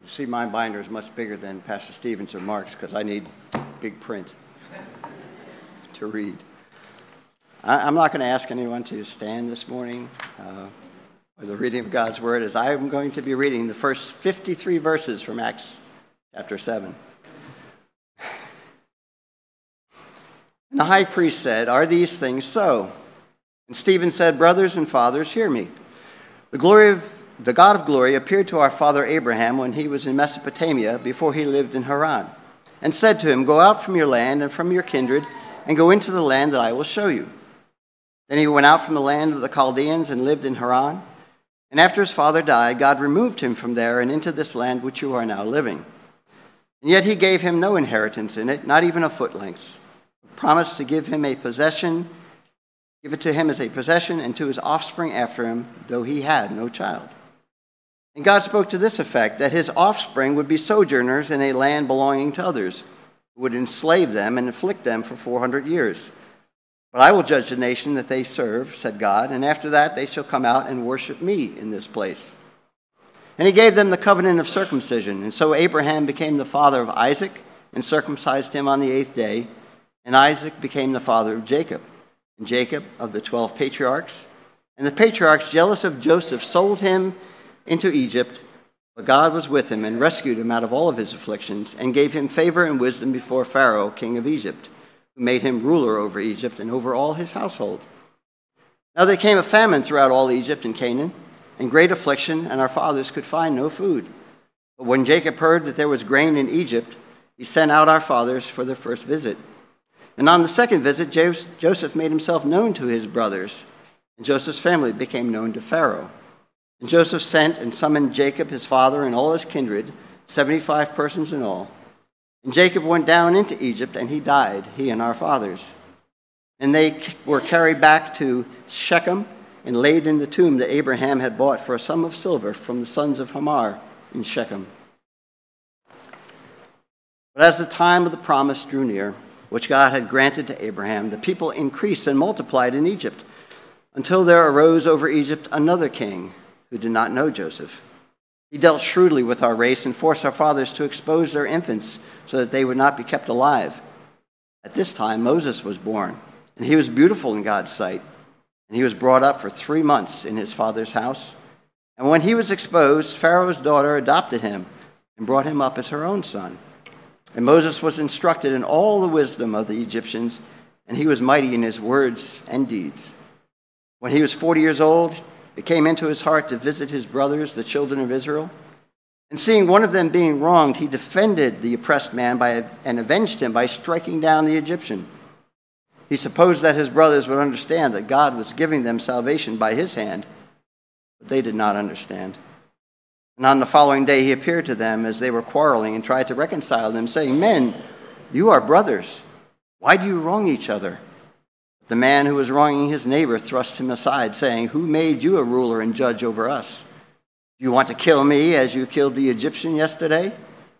You see, my binder is much bigger than Pastor Stevens or Mark's because I need big print to read. I'm not going to ask anyone to stand this morning for the reading of God's Word, as I am going to be reading the first 53 verses from Acts chapter 7. And the high priest said, "Are these things so?" And Stephen said, "Brothers and fathers, hear me. The God of glory appeared to our father Abraham when he was in Mesopotamia before he lived in Haran, and said to him, 'Go out from your land and from your kindred, and go into the land that I will show you.' Then he went out from the land of the Chaldeans and lived in Haran. And after his father died, God removed him from there and into this land which you are now living. And yet he gave him no inheritance in it, not even a foot length. Promised to give it to him as a possession and to his offspring after him, though he had no child. And God spoke to this effect, that his offspring would be sojourners in a land belonging to others, who would enslave them and afflict them for 400 years. But I will judge the nation that they serve, said God, and after that they shall come out and worship me in this place. And he gave them the covenant of circumcision. And so Abraham became the father of Isaac and circumcised him on the 8th day. And Isaac became the father of Jacob, and Jacob of the 12 patriarchs. And the patriarchs, jealous of Joseph, sold him into Egypt. But God was with him and rescued him out of all of his afflictions and gave him favor and wisdom before Pharaoh, king of Egypt, who made him ruler over Egypt and over all his household. Now there came a famine throughout all Egypt and Canaan, and great affliction, and our fathers could find no food. But when Jacob heard that there was grain in Egypt, he sent out our fathers for their first visit. And on the second visit, Joseph made himself known to his brothers, and Joseph's family became known to Pharaoh. And Joseph sent and summoned Jacob, his father, and all his kindred, 75 persons in all. And Jacob went down into Egypt, and he died, he and our fathers. And they were carried back to Shechem and laid in the tomb that Abraham had bought for a sum of silver from the sons of Hamor in Shechem. But as the time of the promise drew near, which God had granted to Abraham, the people increased and multiplied in Egypt, until there arose over Egypt another king who did not know Joseph. He dealt shrewdly with our race and forced our fathers to expose their infants so that they would not be kept alive. At this time, Moses was born, and he was beautiful in God's sight. And he was brought up for 3 months in his father's house. And when he was exposed, Pharaoh's daughter adopted him and brought him up as her own son. And Moses was instructed in all the wisdom of the Egyptians, and he was mighty in his words and deeds. When he was 40 years old, it came into his heart to visit his brothers, the children of Israel. And seeing one of them being wronged, he defended the oppressed man and avenged him by striking down the Egyptian. He supposed that his brothers would understand that God was giving them salvation by his hand, but they did not understand. And on the following day he appeared to them as they were quarreling and tried to reconcile them, saying, "Men, you are brothers. Why do you wrong each other?" The man who was wronging his neighbor thrust him aside, saying, "Who made you a ruler and judge over us? Do you want to kill me as you killed the Egyptian yesterday?"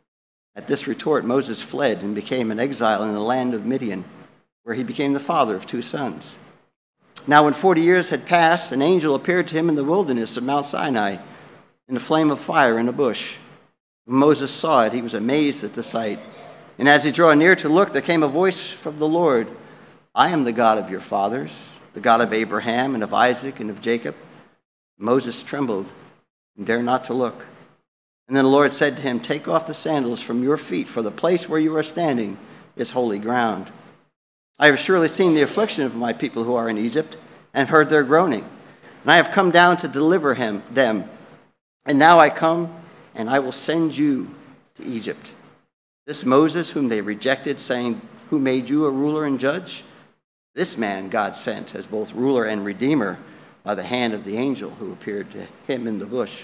At this retort, Moses fled and became an exile in the land of Midian, where he became the father of 2 sons. Now when 40 years had passed, an angel appeared to him in the wilderness of Mount Sinai, in a flame of fire in a bush. When Moses saw it, he was amazed at the sight. And as he drew near to look, there came a voice from the Lord, "I am the God of your fathers, the God of Abraham and of Isaac and of Jacob." Moses trembled and dared not to look. And then the Lord said to him, "Take off the sandals from your feet, for the place where you are standing is holy ground. I have surely seen the affliction of my people who are in Egypt, and heard their groaning. And I have come down to deliver them. And now I come, and I will send you to Egypt." This Moses, whom they rejected, saying, "Who made you a ruler and judge?" This man God sent as both ruler and redeemer by the hand of the angel who appeared to him in the bush.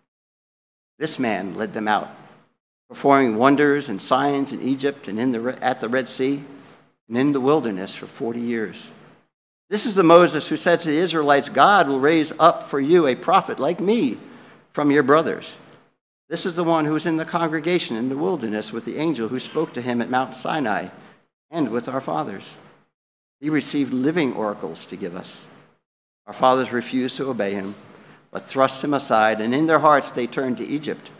This man led them out, performing wonders and signs in Egypt and at the Red Sea and in the wilderness for 40 years. This is the Moses who said to the Israelites, "God will raise up for you a prophet like me from your brothers." This is the one who was in the congregation in the wilderness with the angel who spoke to him at Mount Sinai and with our fathers. He received living oracles to give us. Our fathers refused to obey him, but thrust him aside, and in their hearts they turned to Egypt,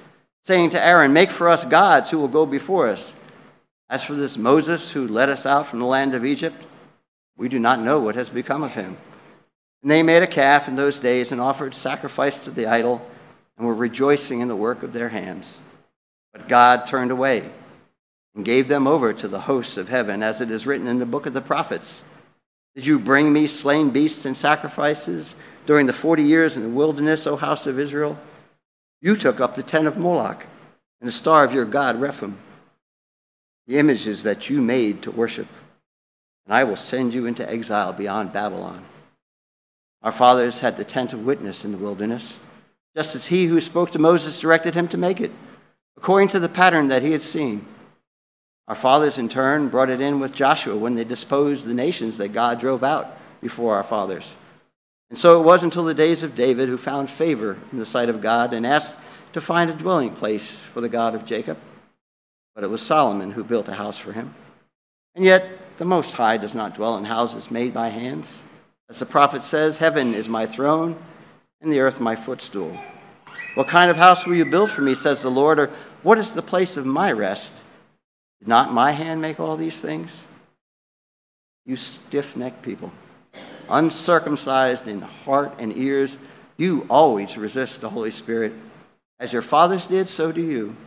saying to Aaron, "Make for us gods who will go before us. As for this Moses who led us out from the land of Egypt, we do not know what has become of him." And they made a calf in those days and offered sacrifice to the idol and were rejoicing in the work of their hands. But God turned away and gave them over to the hosts of heaven, as it is written in the book of the prophets. "Did you bring me slain beasts and sacrifices during the 40 years in the wilderness, O house of Israel? You took up the tent of Moloch and the star of your god Rephaim, the images that you made to worship. And I will send you into exile beyond Babylon." Our fathers had the tent of witness in the wilderness, just as he who spoke to Moses directed him to make it, according to the pattern that he had seen. Our fathers, in turn, brought it in with Joshua when they disposed the nations that God drove out before our fathers. And so it was until the days of David, who found favor in the sight of God and asked to find a dwelling place for the God of Jacob. But it was Solomon who built a house for him. And yet the Most High does not dwell in houses made by hands. As the prophet says, "Heaven is my throne and the earth my footstool." "What kind of house will you build for me, says the Lord, or what is the place of my rest? Did not my hand make all these things?" You stiff-necked people, uncircumcised in heart and ears, you always resist the Holy Spirit. As your fathers did, so do you.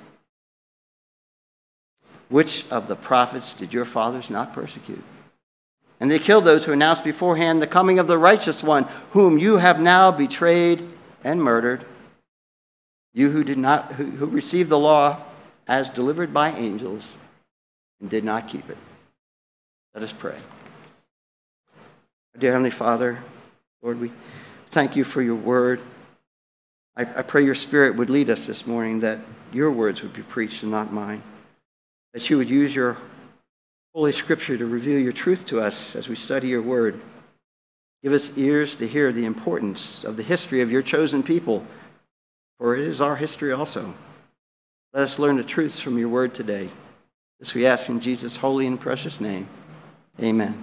Which of the prophets did your fathers not persecute? And they killed those who announced beforehand the coming of the righteous one, whom you have now betrayed and murdered. You who received the law as delivered by angels and did not keep it. Let us pray. Dear Heavenly Father, Lord, we thank you for your word. I pray your Spirit would lead us this morning, that your words would be preached and not mine, that you would use your Holy Scripture to reveal your truth to us as we study your word. Give us ears to hear the importance of the history of your chosen people, for it is our history also. Let us learn the truths from your word today. This we ask in Jesus' holy and precious name. Amen.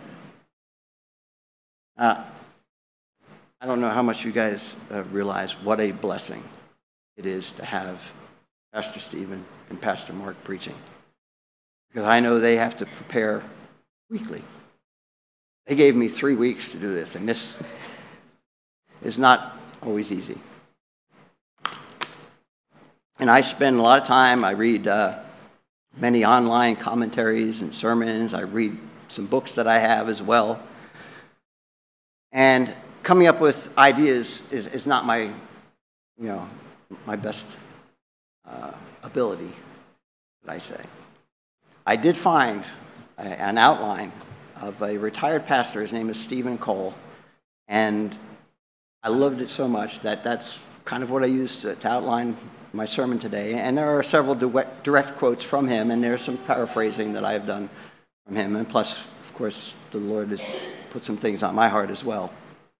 I don't know how much you guys realize what a blessing it is to have Pastor Stephen and Pastor Mark preaching, because I know they have to prepare weekly. They gave me 3 weeks to do this, and this is not always easy. And I spend a lot of time, I read many online commentaries and sermons. I read some books that I have as well. And coming up with ideas is not my best ability, would I say. I did find an outline of a retired pastor. His name is Stephen Cole, and I loved it so much that that's kind of what I used to outline my sermon today. And there are several direct quotes from him, and there's some paraphrasing that I have done from him. And plus, of course, the Lord has put some things on my heart as well.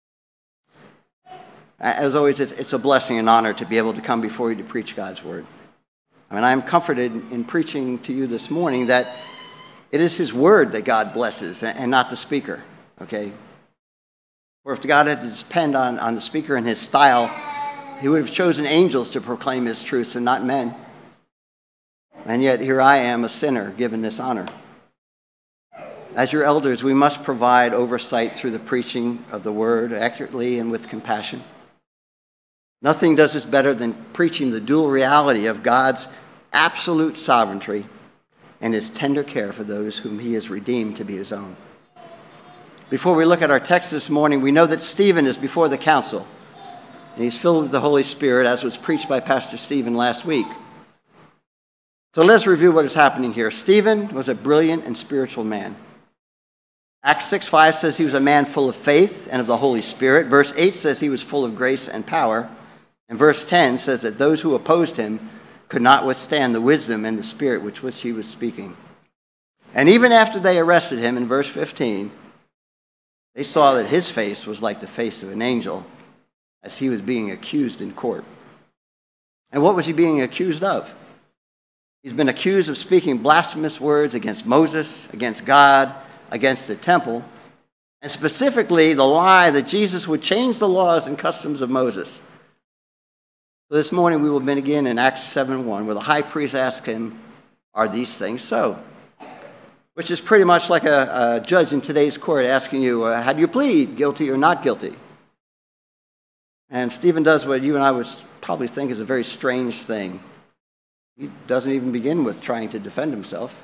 As always, it's a blessing and honor to be able to come before you to preach God's word. I mean, I'm comforted in preaching to you this morning that it is his word that God blesses and not the speaker, okay? For if God had to depend on the speaker and his style, he would have chosen angels to proclaim his truths and not men. And yet here I am, a sinner, given this honor. As your elders, we must provide oversight through the preaching of the word accurately and with compassion. Nothing does this better than preaching the dual reality of God's absolute sovereignty and his tender care for those whom he has redeemed to be his own. Before we look at our text this morning, we know that Stephen is before the council, and he's filled with the Holy Spirit, as was preached by Pastor Stephen last week. So let's review what is happening here. Stephen was a brilliant and spiritual man. Acts 6:5 says he was a man full of faith and of the Holy Spirit. Verse 8 says he was full of grace and power. And verse 10 says that those who opposed him could not withstand the wisdom and the spirit with which he was speaking. And even after they arrested him, in verse 15, they saw that his face was like the face of an angel as he was being accused in court. And what was he being accused of? He's been accused of speaking blasphemous words against Moses, against God, against the temple, and specifically the lie that Jesus would change the laws and customs of Moses. This morning we will begin in Acts 7:1, where the high priest asked him, "Are these things so?" Which is pretty much like a judge in today's court asking you, how do you plead, guilty or not guilty? And Stephen does what you and I would probably think is a very strange thing. He doesn't even begin with trying to defend himself.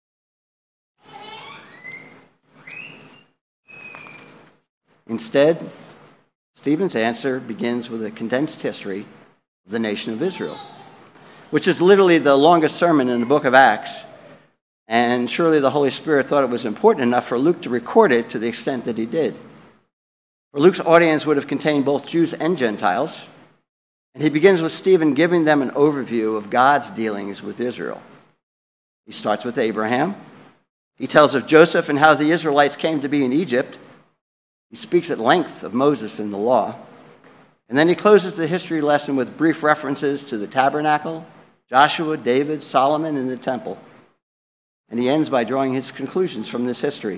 Instead, Stephen's answer begins with a condensed history of the nation of Israel, which is literally the longest sermon in the book of Acts. And surely the Holy Spirit thought it was important enough for Luke to record it to the extent that he did. For Luke's audience would have contained both Jews and Gentiles. And he begins with Stephen giving them an overview of God's dealings with Israel. He starts with Abraham. He tells of Joseph and how the Israelites came to be in Egypt. He speaks at length of Moses and the law. And then he closes the history lesson with brief references to the tabernacle, Joshua, David, Solomon, and the temple. And he ends by drawing his conclusions from this history.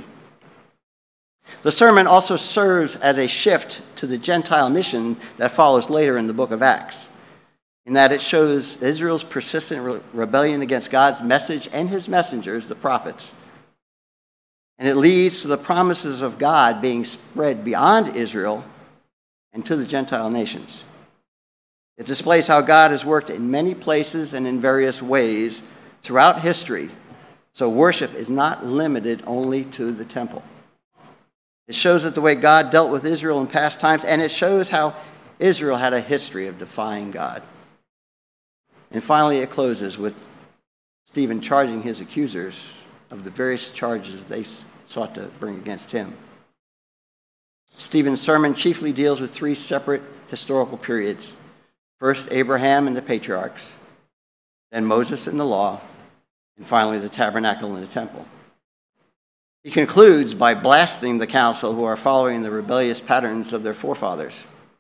The sermon also serves as a shift to the Gentile mission that follows later in the book of Acts, in that it shows Israel's persistent rebellion against God's message and his messengers, the prophets. And it leads to the promises of God being spread beyond Israel and to the Gentile nations. It displays how God has worked in many places and in various ways throughout history, so worship is not limited only to the temple. It shows that the way God dealt with Israel in past times, and it shows how Israel had a history of defying God. And finally, it closes with Stephen charging his accusers of the various charges they sought to bring against him. Stephen's sermon chiefly deals with three separate historical periods. First, Abraham and the patriarchs, then Moses and the law, and finally the tabernacle and the temple. He concludes by blasting the council who are following the rebellious patterns of their forefathers.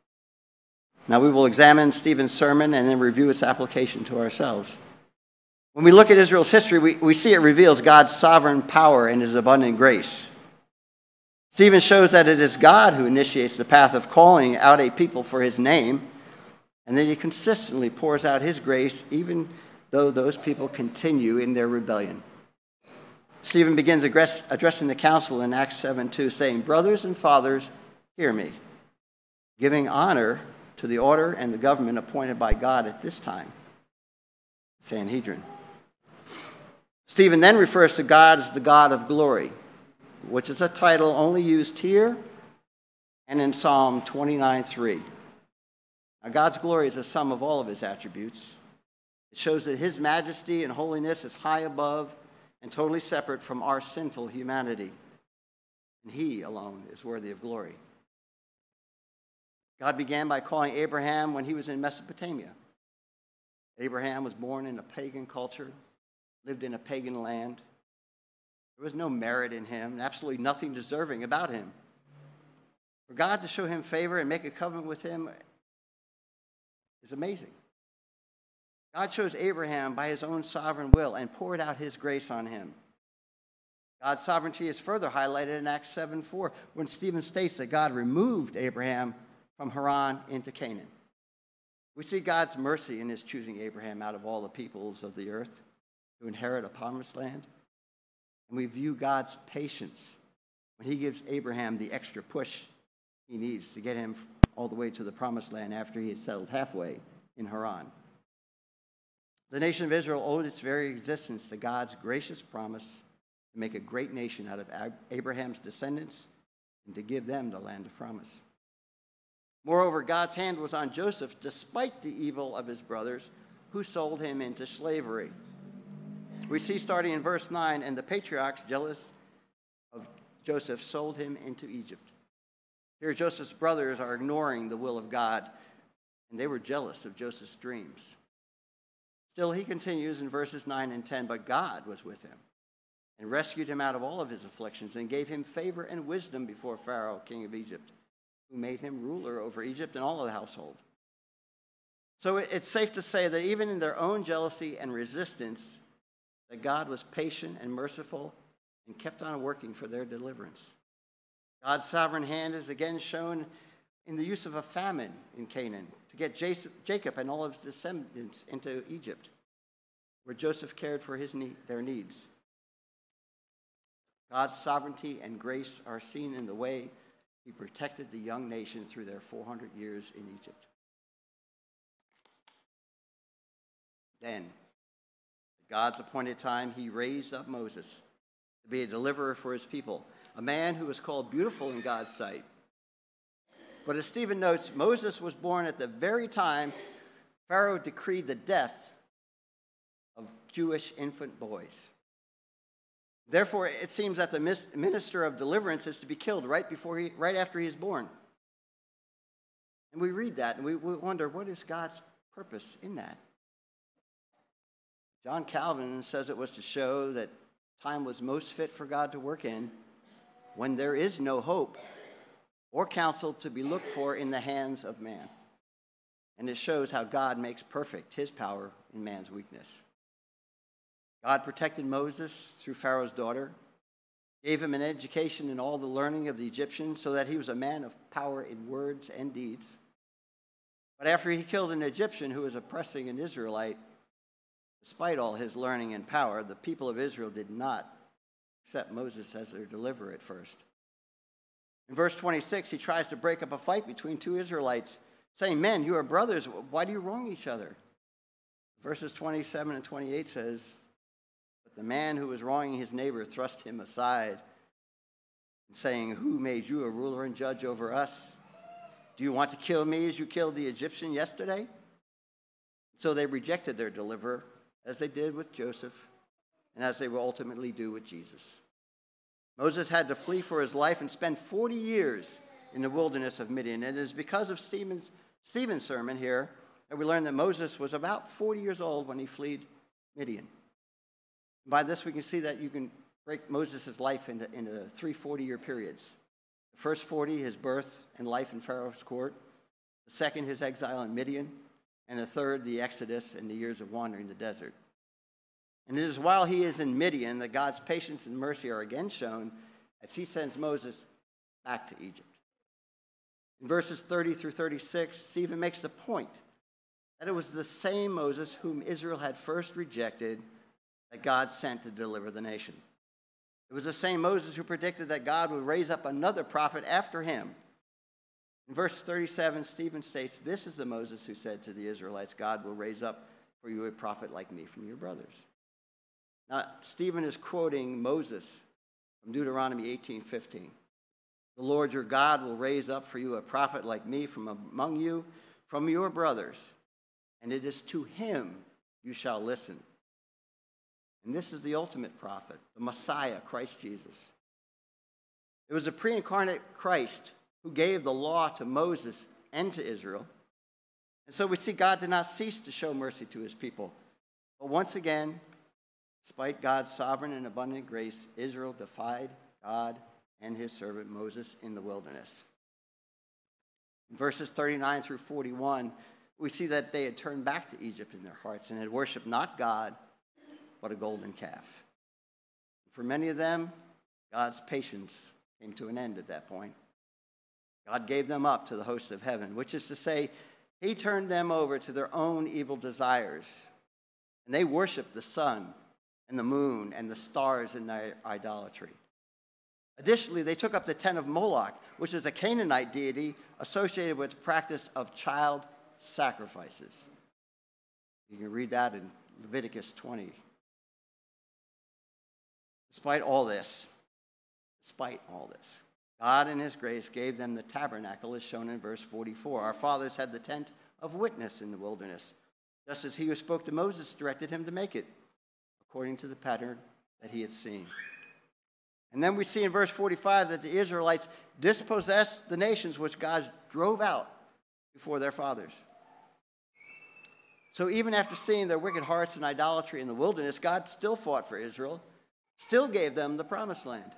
Now we will examine Stephen's sermon and then review its application to ourselves. When we look at Israel's history, we see it reveals God's sovereign power and his abundant grace. Stephen shows that it is God who initiates the path of calling out a people for his name, and that he consistently pours out his grace even though those people continue in their rebellion. Stephen begins addressing the council in Acts 7:2, saying, "Brothers and fathers, hear me," giving honor to the order and the government appointed by God at this time, Sanhedrin. Stephen then refers to God as the God of glory, which is a title only used here and in Psalm 29:3. Now, God's glory is a sum of all of his attributes. It shows that his majesty and holiness is high above and totally separate from our sinful humanity. And he alone is worthy of glory. God began by calling Abraham when he was in Mesopotamia. Abraham was born in a pagan culture, lived in a pagan land. There was no merit in him, and absolutely nothing deserving about him. For God to show him favor and make a covenant with him is amazing. God chose Abraham by his own sovereign will and poured out his grace on him. God's sovereignty is further highlighted in Acts 7:4, when Stephen states that God removed Abraham from Haran into Canaan. We see God's mercy in his choosing Abraham out of all the peoples of the earth to inherit a promised land. And we view God's patience when he gives Abraham the extra push he needs to get him all the way to the promised land after he had settled halfway in Haran. The nation of Israel owed its very existence to God's gracious promise to make a great nation out of Abraham's descendants and to give them the land of promise. Moreover, God's hand was on Joseph despite the evil of his brothers who sold him into slavery. We see starting in verse 9, and the patriarchs, jealous of Joseph, sold him into Egypt. Here, Joseph's brothers are ignoring the will of God, and they were jealous of Joseph's dreams. Still, he continues in verses 9 and 10, but God was with him and rescued him out of all of his afflictions and gave him favor and wisdom before Pharaoh, king of Egypt, who made him ruler over Egypt and all of the household. So it's safe to say that even in their own jealousy and resistance, that God was patient and merciful and kept on working for their deliverance. God's sovereign hand is again shown in the use of a famine in Canaan to get Jacob and all of his descendants into Egypt, where Joseph cared for their needs. God's sovereignty and grace are seen in the way he protected the young nation through their 400 years in Egypt. Then, at God's appointed time, he raised up Moses to be a deliverer for his people, a man who was called beautiful in God's sight. But as Stephen notes, Moses was born at the very time Pharaoh decreed the death of Jewish infant boys. Therefore, it seems that the minister of deliverance is to be killed right after he is born. And we read that and we wonder, what is God's purpose in that? John Calvin says it was to show that time was most fit for God to work in when there is no hope or counsel to be looked for in the hands of man. And it shows how God makes perfect his power in man's weakness. God protected Moses through Pharaoh's daughter, gave him an education in all the learning of the Egyptians so that he was a man of power in words and deeds. But after he killed an Egyptian who was oppressing an Israelite, despite all his learning and power, the people of Israel did not accept Moses as their deliverer at first. In verse 26, he tries to break up a fight between two Israelites, saying, "Men, you are brothers. Why do you wrong each other?" Verses 27 and 28 says, "But the man who was wronging his neighbor thrust him aside, and saying, 'Who made you a ruler and judge over us? Do you want to kill me as you killed the Egyptian yesterday?' So they rejected their deliverer, as they did with Joseph, and as they will ultimately do with Jesus. Moses had to flee for his life and spend 40 years in the wilderness of Midian. And it is because of Stephen's sermon here that we learn that Moses was about 40 years old when he fled Midian. By this, we can see that you can break Moses' life into 3 40-year periods. The first 40, his birth and life in Pharaoh's court. The second, his exile in Midian. And the third, the Exodus and the years of wandering the desert. And it is while he is in Midian that God's patience and mercy are again shown as he sends Moses back to Egypt. In verses 30 through 36, Stephen makes the point that it was the same Moses whom Israel had first rejected that God sent to deliver the nation. It was the same Moses who predicted that God would raise up another prophet after him. In verse 37, Stephen states, "This is the Moses who said to the Israelites, 'God will raise up for you a prophet like me from your brothers.'" Now, Stephen is quoting Moses from Deuteronomy 18:15. "The Lord your God will raise up for you a prophet like me from among you, from your brothers, and it is to him you shall listen." And this is the ultimate prophet, the Messiah, Christ Jesus. It was the pre-incarnate Christ who gave the law to Moses and to Israel. And so we see God did not cease to show mercy to his people. But once again, despite God's sovereign and abundant grace, Israel defied God and his servant Moses in the wilderness. In verses 39 through 41, we see that they had turned back to Egypt in their hearts and had worshipped not God, but a golden calf. For many of them, God's patience came to an end at that point. God gave them up to the host of heaven, which is to say, he turned them over to their own evil desires. And they worshiped the sun and the moon and the stars in their idolatry. Additionally, they took up the tent of Moloch, which is a Canaanite deity associated with the practice of child sacrifices. You can read that in Leviticus 20. Despite all this, God in his grace gave them the tabernacle as shown in verse 44. Our fathers had the tent of witness in the wilderness, just as he who spoke to Moses directed him to make it, according to the pattern that he had seen. And then we see in verse 45 that the Israelites dispossessed the nations which God drove out before their fathers. So even after seeing their wicked hearts and idolatry in the wilderness, God still fought for Israel, still gave them the promised land.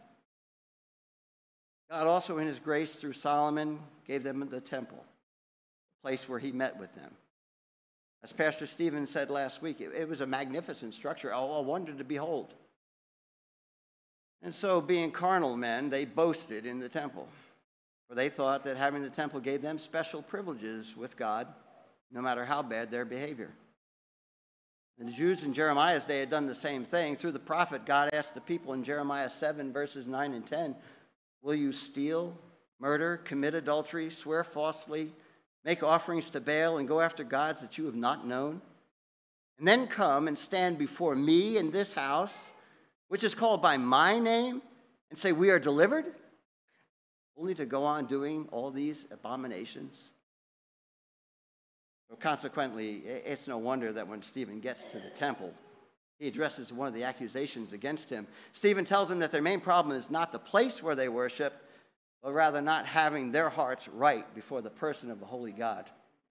God also in his grace through Solomon gave them the temple, the place where he met with them. As Pastor Stephen said last week, it was a magnificent structure, a wonder to behold. And so, being carnal men, they boasted in the temple. for they thought that having the temple gave them special privileges with God, no matter how bad their behavior. And the Jews in Jeremiah's day had done the same thing. Through the prophet, God asked the people in Jeremiah 7, verses 9 and 10, will you steal, murder, commit adultery, swear falsely, make offerings to Baal, and go after gods that you have not known? And then come and stand before me in this house, which is called by my name, and say, we are delivered, only to go on doing all these abominations? So consequently, it's no wonder that when Stephen gets to the temple, he addresses one of the accusations against him. Stephen tells him that their main problem is not the place where they worship, but rather not having their hearts right before the person of the holy God.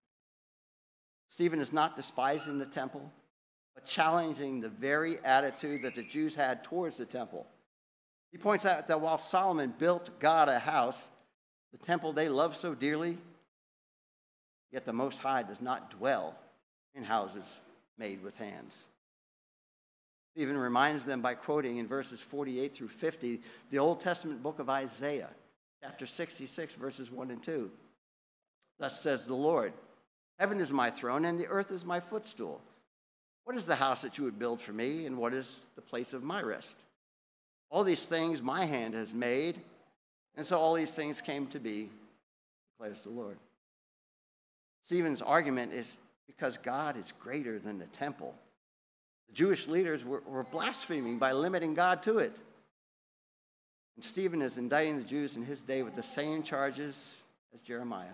Stephen is not despising the temple, but challenging the very attitude that the Jews had towards the temple. He points out that while Solomon built God a house, the temple they love so dearly, yet the Most High does not dwell in houses made with hands. Stephen reminds them by quoting in verses 48 through 50 the Old Testament book of Isaiah, chapter 66, verses 1 and 2. Thus says the Lord, heaven is my throne and the earth is my footstool. What is the house that you would build for me, and what is the place of my rest? All these things my hand has made, and so all these things came to be, declares the Lord. Stephen's argument is because God is greater than the temple. The Jewish leaders were blaspheming by limiting God to it. And Stephen is indicting the Jews in his day with the same charges as Jeremiah.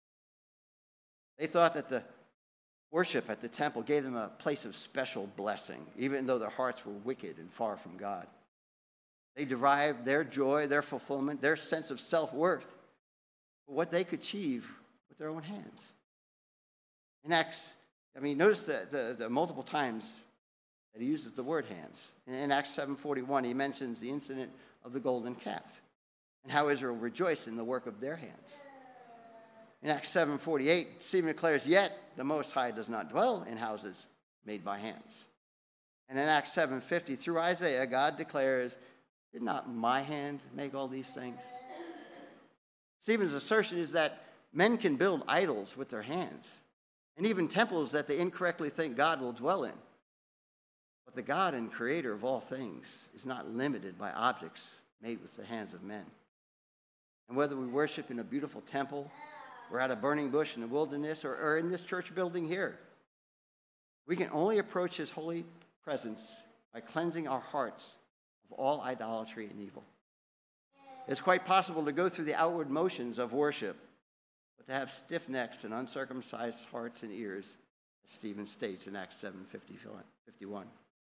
They thought that the worship at the temple gave them a place of special blessing, even though their hearts were wicked and far from God. They derived their joy, their fulfillment, their sense of self-worth for what they could achieve with their own hands. In Acts, notice the multiple times that he uses the word hands. In Acts 7:41, he mentions the incident of the golden calf and how Israel rejoiced in the work of their hands. In Acts 7:48, Stephen declares, yet the Most High does not dwell in houses made by hands. And in Acts 7:50, through Isaiah, God declares, did not my hand make all these things? Stephen's assertion is that men can build idols with their hands, and even temples that they incorrectly think God will dwell in. But the God and creator of all things is not limited by objects made with the hands of men. And whether we worship in a beautiful temple, or at a burning bush in the wilderness, or in this church building here, we can only approach his holy presence by cleansing our hearts of all idolatry and evil. It's quite possible to go through the outward motions of worship, but to have stiff necks and uncircumcised hearts and ears, as Stephen states in Acts 7:51.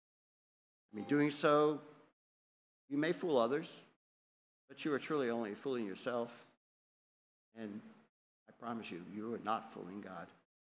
Doing so, you may fool others, but you are truly only fooling yourself, and I promise you, you are not fooling God.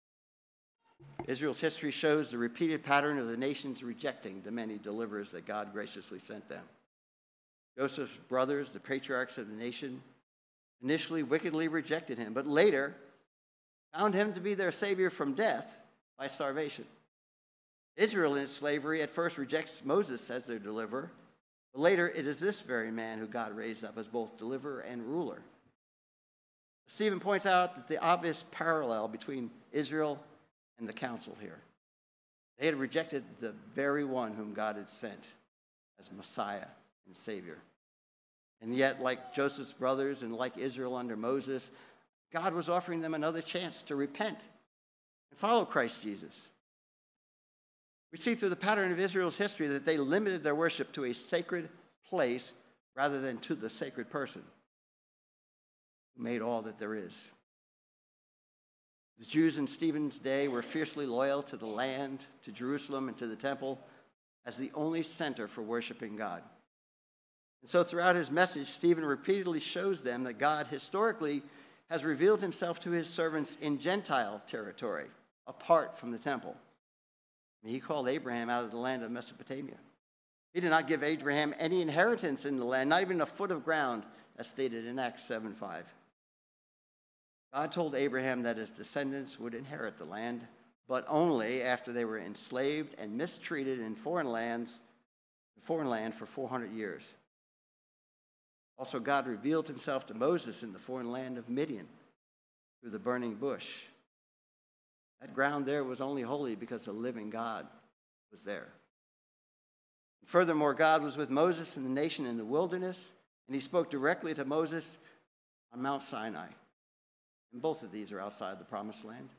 Israel's history shows the repeated pattern of the nations rejecting the many deliverers that God graciously sent them. Joseph's brothers, the patriarchs of the nation, initially wickedly rejected him, but later found him to be their savior from death by starvation. Israel in its slavery at first rejects Moses as their deliverer, but later it is this very man who God raised up as both deliverer and ruler. Stephen points out that the obvious parallel between Israel and the council here. They had rejected the very one whom God had sent as Messiah and Savior. And yet, like Joseph's brothers and like Israel under Moses, God was offering them another chance to repent and follow Christ Jesus. We see through the pattern of Israel's history that they limited their worship to a sacred place rather than to the sacred person who made all that there is. The Jews in Stephen's day were fiercely loyal to the land, to Jerusalem, and to the temple as the only center for worshiping God. And so throughout his message, Stephen repeatedly shows them that God historically has revealed himself to his servants in Gentile territory, apart from the temple. He called Abraham out of the land of Mesopotamia. He did not give Abraham any inheritance in the land, not even a foot of ground, as stated in Acts 7:5. God told Abraham that his descendants would inherit the land, but only after they were enslaved and mistreated in foreign land for 400 years. Also, God revealed himself to Moses in the foreign land of Midian through the burning bush. That ground there was only holy because the living God was there. Furthermore, God was with Moses and the nation in the wilderness, and he spoke directly to Moses on Mount Sinai. And both of these are outside the promised land.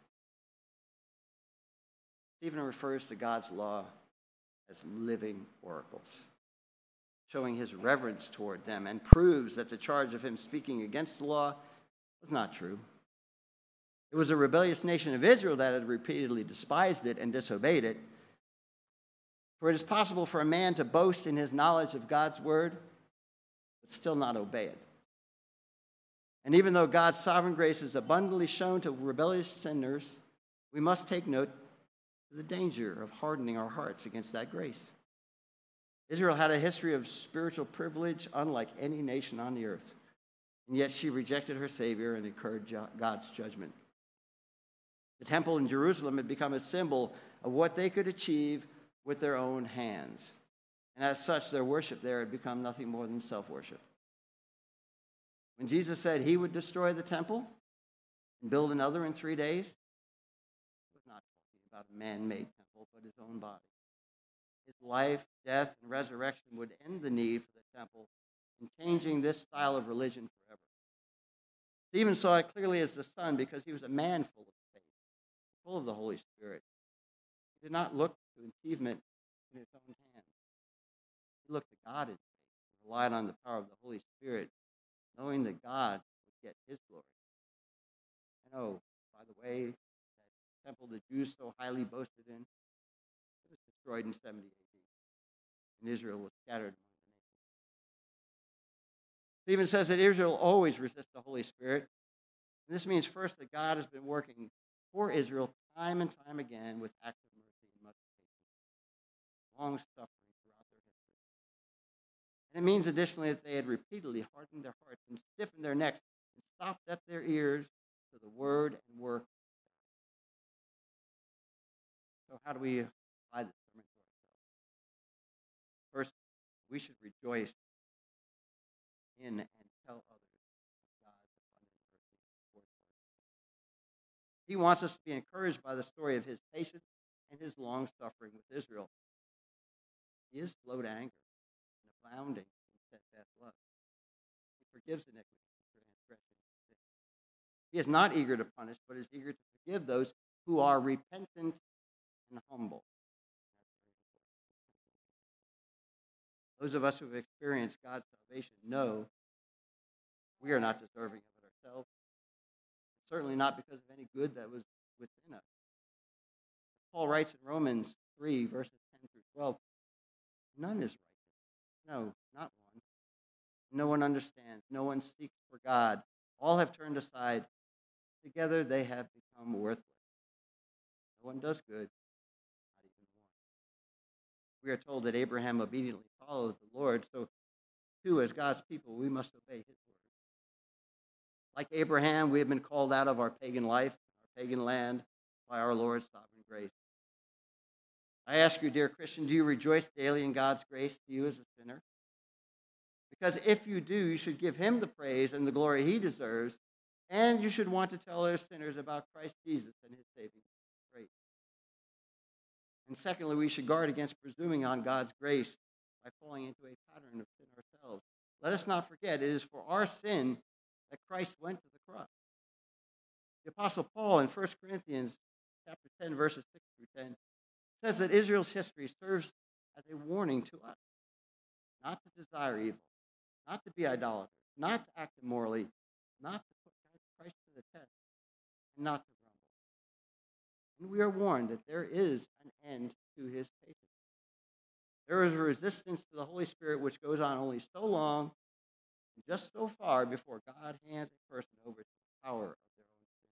Stephen refers to God's law as living oracles, showing his reverence toward them, and proves that the charge of him speaking against the law was not true. It was a rebellious nation of Israel that had repeatedly despised it and disobeyed it. For it is possible for a man to boast in his knowledge of God's word, but still not obey it. And even though God's sovereign grace is abundantly shown to rebellious sinners, we must take note of the danger of hardening our hearts against that grace. Israel had a history of spiritual privilege unlike any nation on the earth, and yet she rejected her Savior and incurred God's judgment. The temple in Jerusalem had become a symbol of what they could achieve with their own hands. And as such, their worship there had become nothing more than self-worship. When Jesus said he would destroy the temple and build another in 3 days, he was not talking about a man-made temple, but his own body. His life, death, and resurrection would end the need for the temple and changing this style of religion forever. Stephen saw it clearly as the Son because he was a man full of faith, full of the Holy Spirit. He did not look to achievement in his own hands. He looked to God in faith and relied on the power of the Holy Spirit, knowing that God would get his glory. And oh, by the way, that temple the Jews so highly boasted in, it was destroyed in 70 AD, and Israel was scattered among the nations. Stephen says that Israel always resists the Holy Spirit. And this means first that God has been working for Israel time and time again with acts of mercy and much patience, long suffering throughout their history. And it means additionally that they had repeatedly hardened their hearts and stiffened their necks and stopped up their ears to the word and work. So how do we apply this sermon to ourselves? First, we should rejoice in and tell others of God's abundant mercy towards us. He wants us to be encouraged by the story of his patience and his long suffering with Israel. He is slow to anger and abounding in steadfast love. He forgives iniquity and transgression and sin. He is not eager to punish, but is eager to forgive those who are repentant and humble. Those of us who have experienced God's salvation know we are not deserving of it ourselves. Certainly not because of any good that was within us. Paul writes in Romans 3, verses 10 through 12, none is righteous. No, not one. No one understands. No one seeks for God. All have turned aside. Together they have become worthless. No one does good, not even one. We are told that Abraham obediently followed the Lord, so too, as God's people, we must obey his word. Like Abraham, we have been called out of our pagan life, our pagan land, by our Lord's sovereign grace. I ask you, dear Christian, do you rejoice daily in God's grace to you as a sinner? Because if you do, you should give him the praise and the glory he deserves, and you should want to tell other sinners about Christ Jesus and his saving grace. And secondly, we should guard against presuming on God's grace by falling into a pattern of sin ourselves. Let us not forget, it is for our sin that Christ went to the cross. The Apostle Paul in 1 Corinthians chapter 10, verses 6 through 10, says that Israel's history serves as a warning to us not to desire evil, not to be idolaters, not to act immorally, not to put Christ to the test, and not to grumble. And we are warned that there is an end to his patience. There is a resistance to the Holy Spirit which goes on only so long and just so far before God hands a person over to the power of their own sin.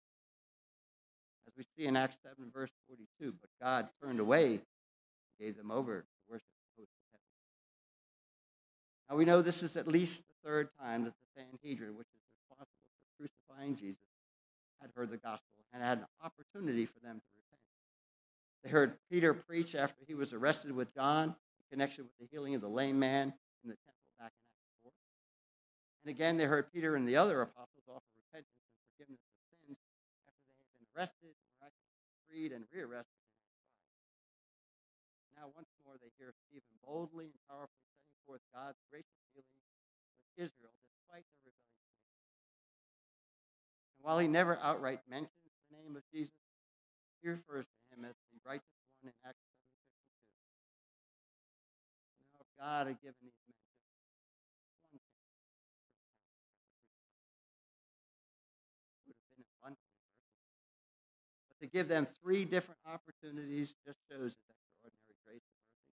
As we see in Acts 7, verse 42, but God turned away and gave them over to worship the host of heaven. Now we know this is at least the third time that the Sanhedrin, which is responsible for crucifying Jesus, had heard the gospel and had an opportunity for them to repent. They heard Peter preach after he was arrested with John in connection with the healing of the lame man in the temple back in Acts 4. And again, they heard Peter and the other apostles offer repentance and forgiveness of sins after they had been arrested, miraculously freed, and rearrested. Now, once more, they hear Stephen boldly and powerfully setting forth God's gracious dealings with Israel despite their rebellion. And while he never outright mentions the name of Jesus, he refers to him as the righteous one in Acts 7:52. Now, if God had given these men just one chance, it would have been abundantly merciful. But to give them three different opportunities just shows his extraordinary grace and mercy.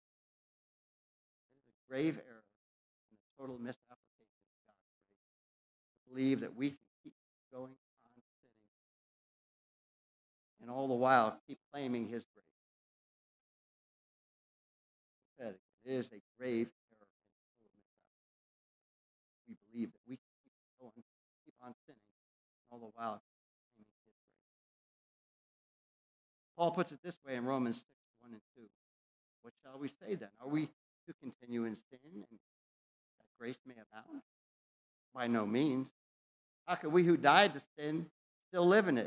It is a grave error and a total misapplication of God's grace to believe that we can keep going on sinning and all the while keep claiming his grace. It is a grave error and a total misapplication. We believe that we can keep on sinning and all the while claiming his grace. Paul puts it this way in Romans 6:1 and 2. What shall we say then? Are we to continue in sin and that grace may abound? By no means. How can we who died to sin still live in it?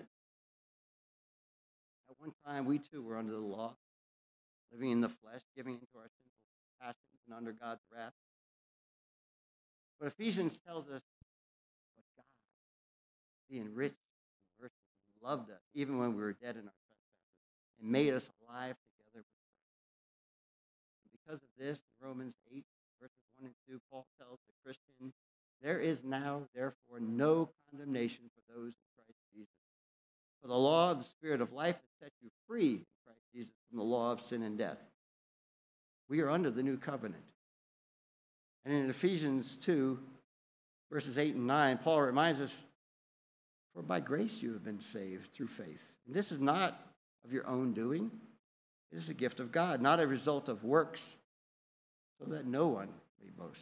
At one time, we too were under the law, living in the flesh, giving into our sinful passions and under God's wrath. But Ephesians tells us, but God, being rich in mercy, loved us even when we were dead in our trespasses and made us alive together with Christ. And because of this, in Romans 8, verses 1 and 2, Paul tells the Christian, there is now, therefore, no condemnation for those in Christ Jesus. For the law of the Spirit of life has set you free in Christ Jesus from the law of sin and death. We are under the new covenant. And in Ephesians 2, verses 8 and 9, Paul reminds us, for by grace you have been saved through faith. And this is not of your own doing. It is a gift of God, not a result of works, so that no one may boast.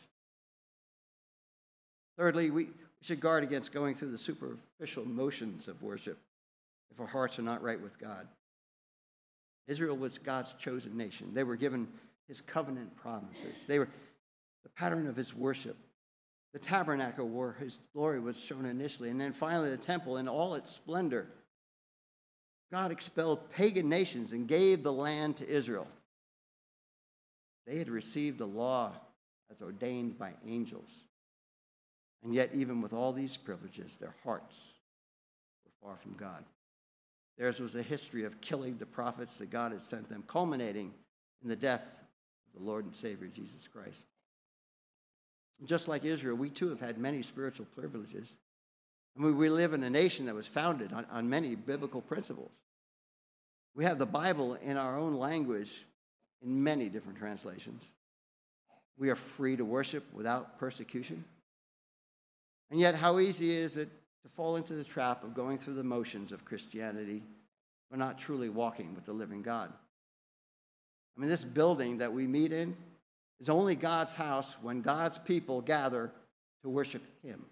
Thirdly, we should guard against going through the superficial motions of worship if our hearts are not right with God. Israel was God's chosen nation. They were given his covenant promises. They were the pattern of his worship. The tabernacle where his glory was shown initially, and then finally the temple in all its splendor. God expelled pagan nations and gave the land to Israel. They had received the law as ordained by angels. And yet, even with all these privileges, their hearts were far from God. Theirs was a history of killing the prophets that God had sent them, culminating in the death of the Lord and Savior, Jesus Christ. And just like Israel, we too have had many spiritual privileges. And we live in a nation that was founded on many biblical principles. We have the Bible in our own language in many different translations. We are free to worship without persecution. And yet, how easy is it to fall into the trap of going through the motions of Christianity, but not truly walking with the living God? I mean, this building that we meet in is only God's house when God's people gather to worship him.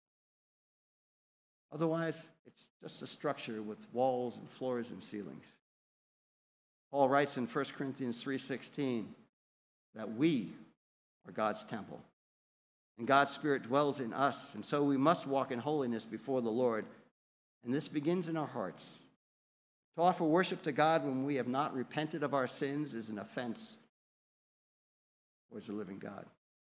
Otherwise, it's just a structure with walls and floors and ceilings. Paul writes in 1 Corinthians 3:16 that we are God's temple. And God's Spirit dwells in us, and so we must walk in holiness before the Lord. And this begins in our hearts. To offer worship to God when we have not repented of our sins is an offense towards the living God.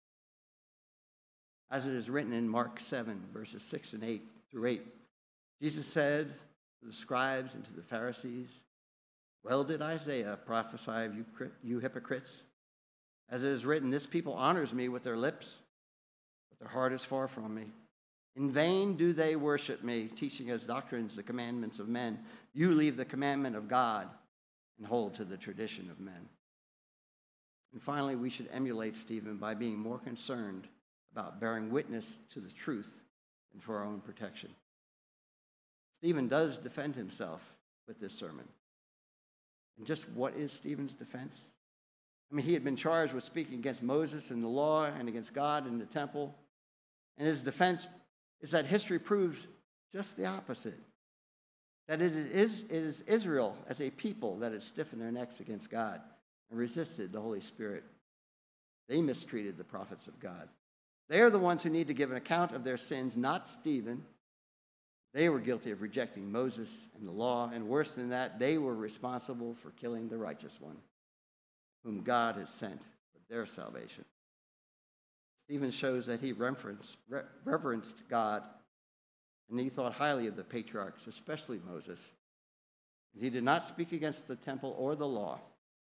As it is written in Mark 7, verses 6 and 8 through 8, Jesus said to the scribes and to the Pharisees, well did Isaiah prophesy of you hypocrites. As it is written, this people honors me with their lips, but their heart is far from me. In vain do they worship me, teaching as doctrines the commandments of men. You leave the commandment of God and hold to the tradition of men. And finally, we should emulate Stephen by being more concerned about bearing witness to the truth than for our own protection. Stephen does defend himself with this sermon. And just what is Stephen's defense? I mean, he had been charged with speaking against Moses and the law and against God in the temple. And his defense is that history proves just the opposite. That it is Israel as a people that had stiffened their necks against God and resisted the Holy Spirit. They mistreated the prophets of God. They are the ones who need to give an account of their sins, not Stephen. They were guilty of rejecting Moses and the law, and worse than that, they were responsible for killing the righteous one, whom God has sent for their salvation. Stephen shows that he reverenced God, and he thought highly of the patriarchs, especially Moses. And he did not speak against the temple or the law,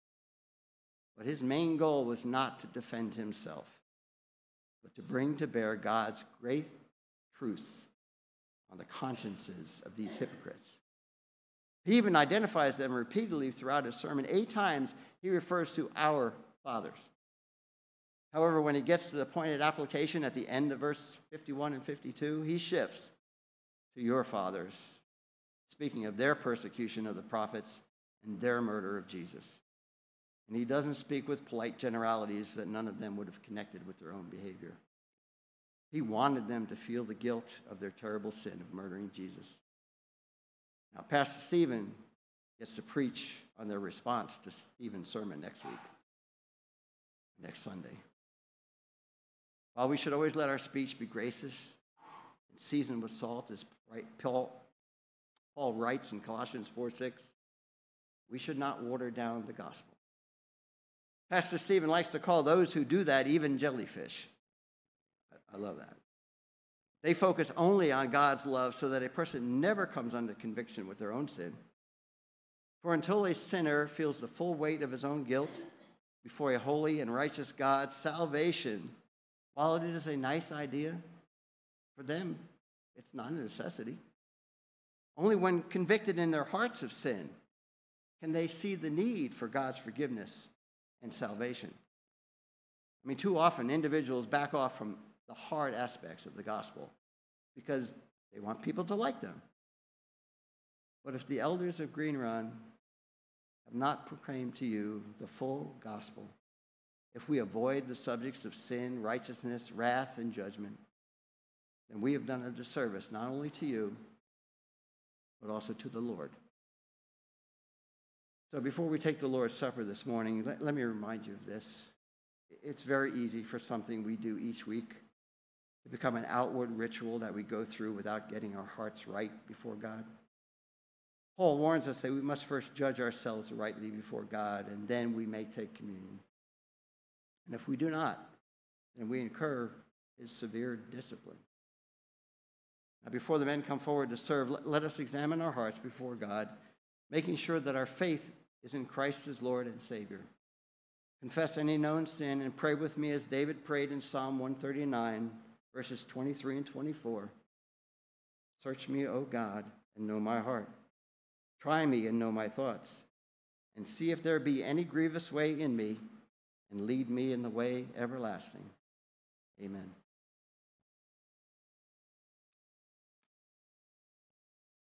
but his main goal was not to defend himself, but to bring to bear God's great truths on the consciences of these hypocrites. He even identifies them repeatedly throughout his sermon. 8 times he refers to our fathers. However, when he gets to the pointed application at the end of verse 51 and 52, he shifts to your fathers, speaking of their persecution of the prophets and their murder of Jesus. And he doesn't speak with polite generalities that none of them would have connected with their own behavior. He wanted them to feel the guilt of their terrible sin of murdering Jesus. Now, Pastor Stephen gets to preach on their response to Stephen's sermon next Sunday. While we should always let our speech be gracious and seasoned with salt, as Paul writes in Colossians 4:6, we should not water down the gospel. Pastor Stephen likes to call those who do that even jellyfish. I love that. They focus only on God's love so that a person never comes under conviction with their own sin. For until a sinner feels the full weight of his own guilt before a holy and righteous God, salvation, while it is a nice idea, for them, it's not a necessity. Only when convicted in their hearts of sin can they see the need for God's forgiveness and salvation. I mean, too often individuals back off from the hard aspects of the gospel because they want people to like them. But if the elders of Green Run have not proclaimed to you the full gospel, if we avoid the subjects of sin, righteousness, wrath, and judgment, then we have done a disservice not only to you, but also to the Lord. So before we take the Lord's Supper this morning, let me remind you of this. It's very easy for something we do each week to become an outward ritual that we go through without getting our hearts right before God. Paul warns us that we must first judge ourselves rightly before God, and then we may take communion. And if we do not, then we incur his severe discipline. Now, before the men come forward to serve, let us examine our hearts before God, making sure that our faith is in Christ as Lord and Savior. Confess any known sin and pray with me as David prayed in Psalm 139, verses 23 and 24. Search me, O God, and know my heart. Try me and know my thoughts, and see if there be any grievous way in me, and lead me in the way everlasting. Amen.